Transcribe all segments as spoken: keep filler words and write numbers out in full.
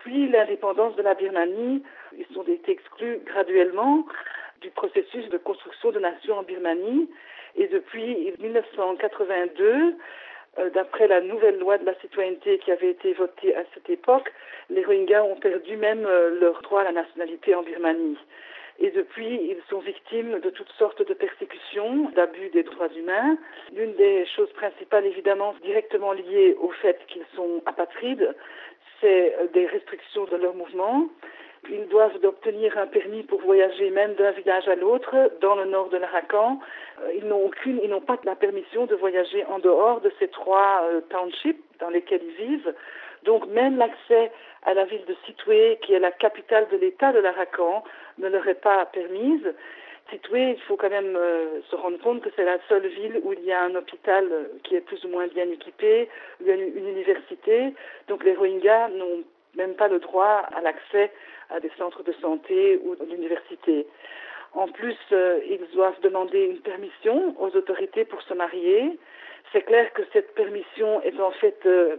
depuis l'indépendance de la Birmanie, ils ont été exclus graduellement du processus de construction de nation en Birmanie. Et depuis dix-neuf cent quatre-vingt-deux, euh, d'après la nouvelle loi de la citoyenneté qui avait été votée à cette époque, les Rohingyas ont perdu même euh, leur droit à la nationalité en Birmanie. Et depuis, ils sont victimes de toutes sortes de persécutions, d'abus des droits humains. L'une des choses principales, évidemment, directement liées au fait qu'ils sont apatrides, c'est des restrictions de leur mouvement. Ils doivent obtenir un permis pour voyager même d'un village à l'autre dans le nord de l'Arakan. Ils n'ont aucune, ils n'ont pas la permission de voyager en dehors de ces trois euh, townships dans lesquels ils vivent. Donc même l'accès à la ville de Sittwe, qui est la capitale de l'État de l'Arakan, ne leur est pas permise. Sittwe, il faut quand même euh, se rendre compte que c'est la seule ville où il y a un hôpital euh, qui est plus ou moins bien équipé, où il y a une, une université. Donc les Rohingyas n'ont même pas le droit à l'accès à des centres de santé ou à l'université. En plus, euh, ils doivent demander une permission aux autorités pour se marier. C'est clair que cette permission est en fait euh,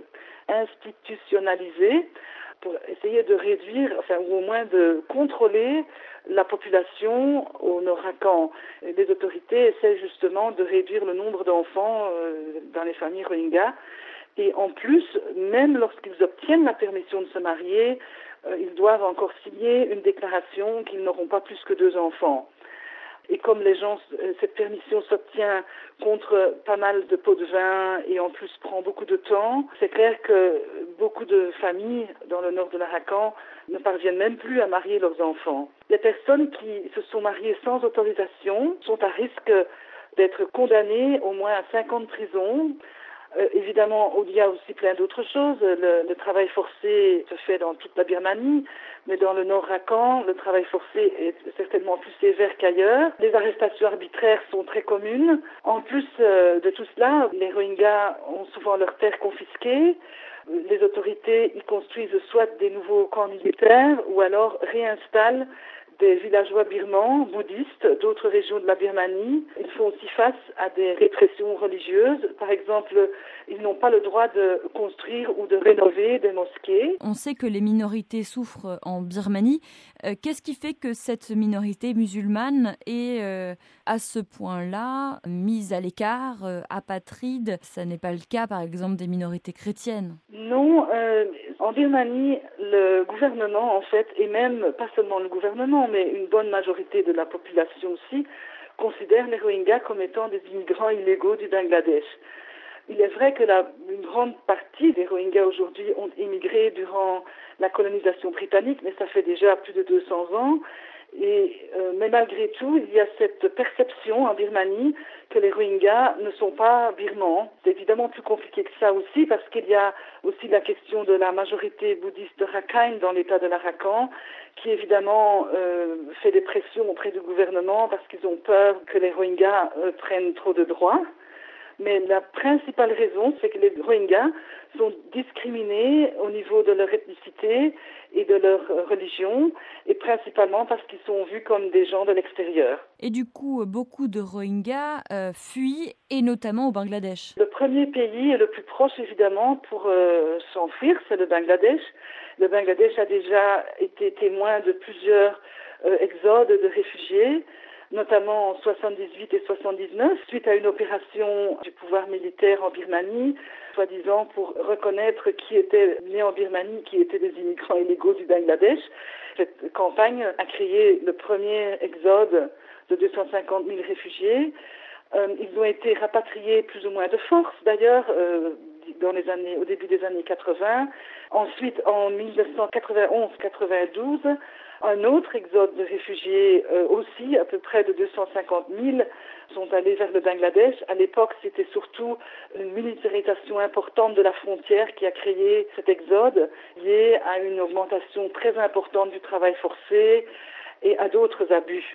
institutionnalisée pour essayer de réduire, enfin, ou au moins de contrôler la population au Nord-Arakan. Les autorités essaient justement de réduire le nombre d'enfants euh, dans les familles Rohingyas. Et en plus, même lorsqu'ils obtiennent la permission de se marier, euh, ils doivent encore signer une déclaration qu'ils n'auront pas plus que deux enfants. Et comme les gens, cette permission s'obtient contre pas mal de pots de vin et en plus prend beaucoup de temps, c'est clair que beaucoup de familles dans le nord de l'Arakan ne parviennent même plus à marier leurs enfants. Les personnes qui se sont mariées sans autorisation sont à risque d'être condamnées au moins à cinq ans de prison. Euh, évidemment, il y a aussi plein d'autres choses. Le, le travail forcé se fait dans toute la Birmanie, mais dans le Nord Rakhine, le travail forcé est certainement plus sévère qu'ailleurs. Les arrestations arbitraires sont très communes. En plus euh, de tout cela, les Rohingyas ont souvent leurs terres confisquées. Les autorités y construisent soit des nouveaux camps militaires ou alors réinstallent des villageois birmans, bouddhistes, d'autres régions de la Birmanie. Ils font aussi face à des répressions religieuses. Par exemple, ils n'ont pas le droit de construire ou de rénover des mosquées. On sait que les minorités souffrent en Birmanie. Euh, qu'est-ce qui fait que cette minorité musulmane est euh, à ce point-là mise à l'écart, euh, apatride? Ça n'est pas le cas, par exemple, des minorités chrétiennes. Non, euh, en Birmanie, le gouvernement, en fait, et même pas seulement le gouvernement, mais une bonne majorité de la population aussi, considère les Rohingyas comme étant des immigrants illégaux du Bangladesh. Il est vrai que la, une grande partie des Rohingyas aujourd'hui ont immigré durant la colonisation britannique, mais ça fait déjà plus de deux cents ans. Et, euh, mais malgré tout, il y a cette perception en Birmanie que les Rohingyas ne sont pas birmans. C'est évidemment plus compliqué que ça aussi parce qu'il y a aussi la question de la majorité bouddhiste de Rakhine dans l'état de l'Arakan qui évidemment euh, fait des pressions auprès du gouvernement parce qu'ils ont peur que les Rohingyas euh, prennent trop de droits. Mais la principale raison, c'est que les Rohingyas sont discriminés au niveau de leur ethnicité et de leur religion, et principalement parce qu'ils sont vus comme des gens de l'extérieur. Et du coup, beaucoup de Rohingyas euh, fuient, et notamment au Bangladesh. Le premier pays et le plus proche, évidemment, pour euh, s'enfuir, c'est le Bangladesh. Le Bangladesh a déjà été témoin de plusieurs euh, exodes de réfugiés, notamment en soixante-dix-huit et soixante-dix-neuf, suite à une opération du pouvoir militaire en Birmanie, soi-disant pour reconnaître qui était né en Birmanie, qui étaient des immigrants illégaux du Bangladesh. Cette campagne a créé le premier exode de deux cent cinquante mille réfugiés. Euh, ils ont été rapatriés plus ou moins de force, d'ailleurs, euh, dans les années, au début des années quatre-vingts. Ensuite, en dix-neuf cent quatre-vingt-onze quatre-vingt-douze, un autre exode de réfugiés, euh, aussi à peu près de deux cent cinquante mille, sont allés vers le Bangladesh. À l'époque, c'était surtout une militarisation importante de la frontière qui a créé cet exode, lié à une augmentation très importante du travail forcé et à d'autres abus.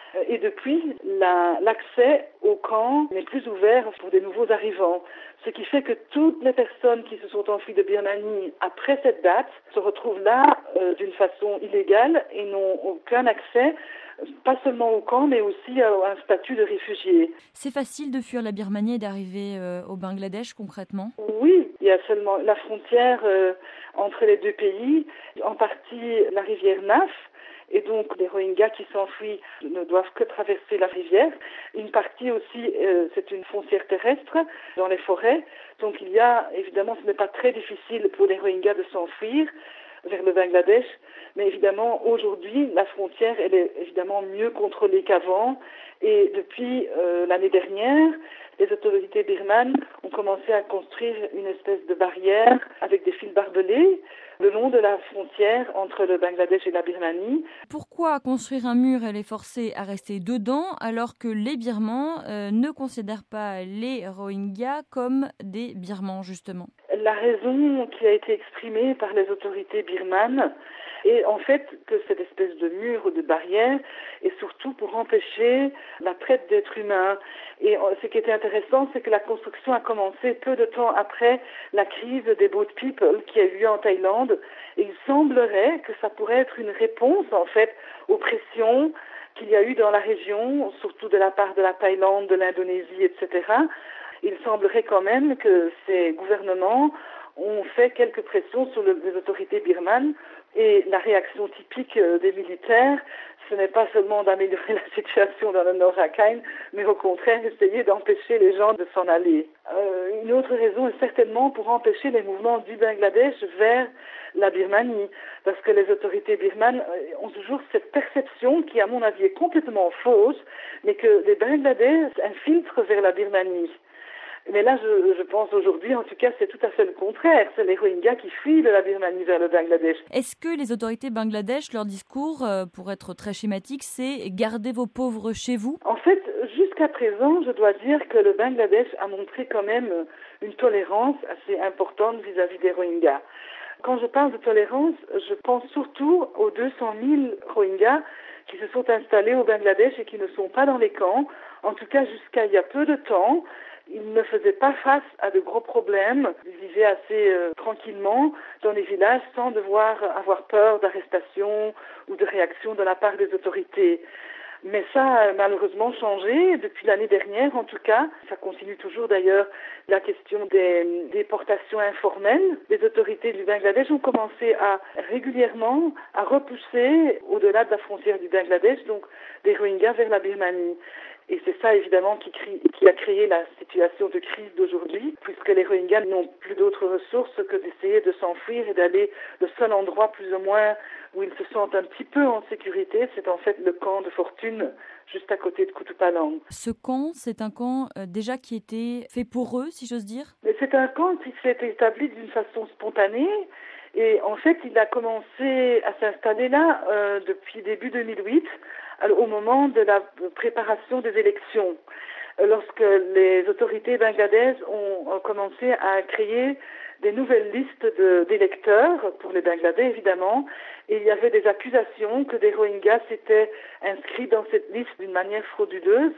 Et depuis, la, l'accès au camp n'est plus ouvert pour des nouveaux arrivants. Ce qui fait que toutes les personnes qui se sont enfuies de Birmanie après cette date se retrouvent là euh, d'une façon illégale et n'ont aucun accès, pas seulement au camp, mais aussi à un statut de réfugié. C'est facile de fuir la Birmanie et d'arriver euh, au Bangladesh concrètement ? Oui, il y a seulement la frontière euh, entre les deux pays, en partie la rivière Naf. Et donc, les Rohingyas qui s'enfuient ne doivent que traverser la rivière. Une partie aussi, euh, c'est une frontière terrestre dans les forêts. Donc, il y a, évidemment, ce n'est pas très difficile pour les Rohingyas de s'enfuir vers le Bangladesh. Mais évidemment, aujourd'hui, la frontière, elle est évidemment mieux contrôlée qu'avant. Et depuis euh, l'année dernière, les autorités birmanes ont commencé à construire une espèce de barrière avec des fils barbelés le long de la frontière entre le Bangladesh et la Birmanie. Pourquoi construire un mur et les forcer à rester dedans alors que les Birmans euh, ne considèrent pas les Rohingyas comme des Birmans, justement ? La raison qui a été exprimée par les autorités birmanes est en fait que cette espèce de mur ou de barrière est surtout pour empêcher la traite d'êtres humains. Et ce qui était intéressant, c'est que la construction a commencé peu de temps après la crise des boat people qui a eu lieu en Thaïlande. Et il semblerait que ça pourrait être une réponse, en fait, aux pressions qu'il y a eu dans la région, surtout de la part de la Thaïlande, de l'Indonésie, et cetera. Il semblerait quand même que ces gouvernements ont fait quelques pressions sur le, les autorités birmanes et la réaction typique des militaires, ce n'est pas seulement d'améliorer la situation dans le Nord Rakhine, mais au contraire essayer d'empêcher les gens de s'en aller. Euh, une autre raison est certainement pour empêcher les mouvements du Bangladesh vers la Birmanie, parce que les autorités birmanes ont toujours cette perception qui, à mon avis, est complètement fausse, mais que les Bangladais infiltrent vers la Birmanie. Mais là, je, je pense aujourd'hui, en tout cas, c'est tout à fait le contraire. C'est les Rohingyas qui fuient de la Birmanie vers le Bangladesh. Est-ce que les autorités bangladèches, leur discours, euh, pour être très schématique, c'est « gardez vos pauvres chez vous » ? En fait, jusqu'à présent, je dois dire que le Bangladesh a montré quand même une tolérance assez importante vis-à-vis des Rohingyas. Quand je parle de tolérance, je pense surtout aux deux cent mille Rohingyas qui se sont installés au Bangladesh et qui ne sont pas dans les camps. En tout cas, jusqu'à il y a peu de temps, ils ne faisaient pas face à de gros problèmes. Ils vivaient assez euh, tranquillement dans les villages sans devoir avoir peur d'arrestation ou de réaction de la part des autorités. Mais ça a malheureusement changé depuis l'année dernière, en tout cas. Ça continue toujours d'ailleurs. La question des déportations informelles. Les autorités du Bangladesh ont commencé à régulièrement à repousser au-delà de la frontière du Bangladesh, donc des Rohingyas vers la Birmanie. Et c'est ça, évidemment, qui, crie, qui a créé la situation de crise d'aujourd'hui, puisque les Rohingyas n'ont plus d'autres ressources que d'essayer de s'enfuir et d'aller le seul endroit, plus ou moins, où ils se sentent un petit peu en sécurité, c'est en fait le camp de fortune, juste à côté de Kutupalong. Ce camp, c'est un camp euh, déjà qui était fait pour eux, si j'ose dire ? Mais c'est un camp qui s'est établi d'une façon spontanée. Et en fait, il a commencé à s'installer là euh, depuis début deux mille huit, au moment de la préparation des élections, lorsque les autorités bangladaises ont commencé à créer des nouvelles listes de, d'électeurs pour les Bangladais, évidemment, et il y avait des accusations que des Rohingyas s'étaient inscrits dans cette liste d'une manière frauduleuse.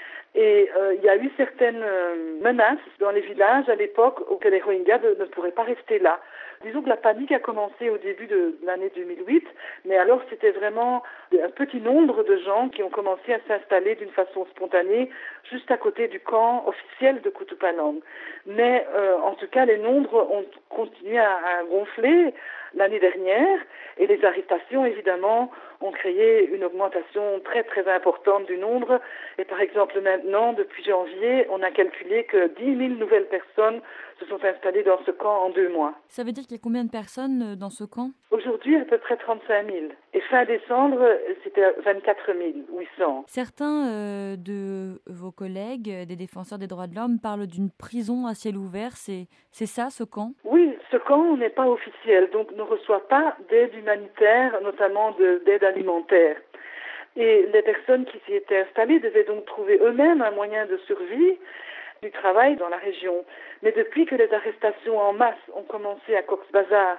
Et euh, il y a eu certaines euh, menaces dans les villages à l'époque auxquelles les Rohingyas ne, ne pourraient pas rester là. Disons que la panique a commencé au début de l'année deux mille huit, mais alors c'était vraiment un petit nombre de gens qui ont commencé à s'installer d'une façon spontanée juste à côté du camp officiel de Kutupalong. Mais euh, en tout cas, les nombres ont continué à, à gonfler l'année dernière et les arrestations, évidemment, ont créé une augmentation très très importante du nombre. Et par exemple, maintenant, depuis janvier, on a calculé que dix mille nouvelles personnes se sont installées dans ce camp en deux mois. Ça veut dire qu'il y a combien de personnes dans ce camp ? Aujourd'hui, à peu près trente-cinq mille. Et fin décembre, c'était vingt-quatre mille huit cents. Certains euh, de vos collègues, des défenseurs des droits de l'homme, parlent d'une prison à ciel ouvert. C'est, c'est ça, ce camp ? Oui, ce camp n'est pas officiel, donc ne reçoit pas d'aide humanitaire, notamment de, d'aide alimentaire. Et les personnes qui s'y étaient installées devaient donc trouver eux-mêmes un moyen de survie, du travail dans la région. Mais depuis que les arrestations en masse ont commencé à Cox's Bazar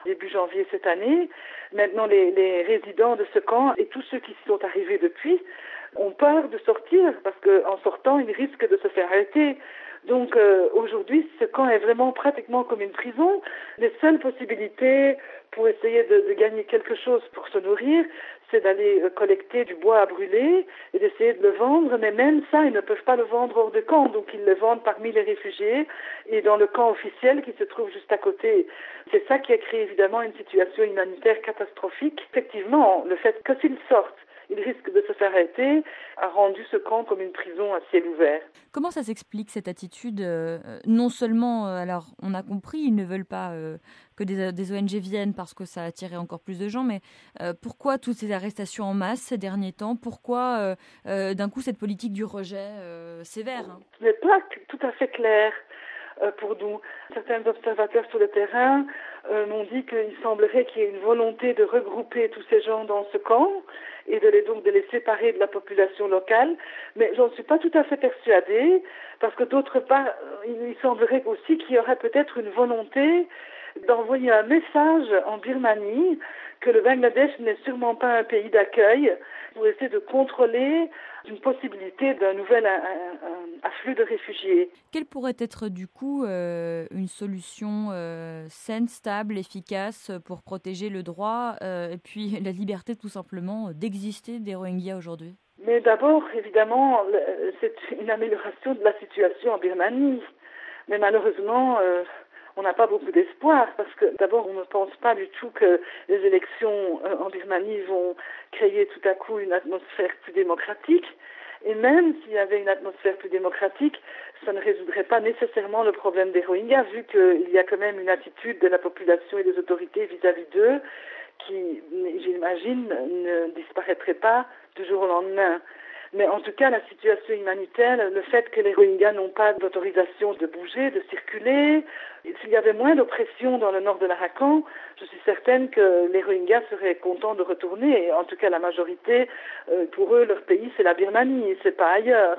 début janvier cette année. Maintenant, les, les résidents de ce camp et tous ceux qui y sont arrivés depuis ont peur de sortir parce qu'en sortant, ils risquent de se faire arrêter. Donc euh, aujourd'hui, ce camp est vraiment pratiquement comme une prison. Les seules possibilités pour essayer de, de gagner quelque chose pour se nourrir, c'est d'aller euh, collecter du bois à brûler et d'essayer de le vendre. Mais même ça, ils ne peuvent pas le vendre hors de camp. Donc ils le vendent parmi les réfugiés et dans le camp officiel qui se trouve juste à côté. C'est ça qui a créé évidemment une situation humanitaire catastrophique. Effectivement, le fait que s'ils sortent, il risque de se faire arrêter, a rendu ce camp comme une prison à ciel ouvert. Comment ça s'explique cette attitude euh, Non seulement, euh, alors on a compris, ils ne veulent pas euh, que des, des O N G viennent parce que ça attirait encore plus de gens, mais euh, pourquoi toutes ces arrestations en masse ces derniers temps? Pourquoi euh, euh, d'un coup cette politique du rejet euh, sévère hein? Ce n'est pas tout à fait clair euh, pour nous. Certains observateurs sur le terrain euh, m'ont dit qu'il semblerait qu'il y ait une volonté de regrouper tous ces gens dans ce camp et de les, donc de les séparer de la population locale. Mais j'en suis pas tout à fait persuadée, parce que d'autre part, il semblerait aussi qu'il y aurait peut-être une volonté d'envoyer un message en Birmanie que le Bangladesh n'est sûrement pas un pays d'accueil, pour essayer de contrôler une possibilité d'un nouvel un, un, afflux de réfugiés. Quelle pourrait être du coup euh, une solution euh, saine, stable, efficace pour protéger le droit euh, et puis la liberté tout simplement d'exister des Rohingyas aujourd'hui? Mais d'abord, évidemment, c'est une amélioration de la situation en Birmanie. Mais malheureusement, euh, on n'a pas beaucoup d'espoir parce que d'abord, on ne pense pas du tout que les élections euh, en Birmanie vont créer tout à coup une atmosphère plus démocratique. Et même s'il y avait une atmosphère plus démocratique, ça ne résoudrait pas nécessairement le problème des Rohingyas, vu qu'il y a quand même une attitude de la population et des autorités vis-à-vis d'eux qui, j'imagine, ne disparaîtrait pas du jour au lendemain. Mais en tout cas, la situation humanitaire, le fait que les Rohingyas n'ont pas d'autorisation de bouger, de circuler, s'il y avait moins d'oppression dans le nord de l'Arakan, je suis certaine que les Rohingyas seraient contents de retourner. En tout cas, la majorité, pour eux, leur pays, c'est la Birmanie, c'est pas ailleurs.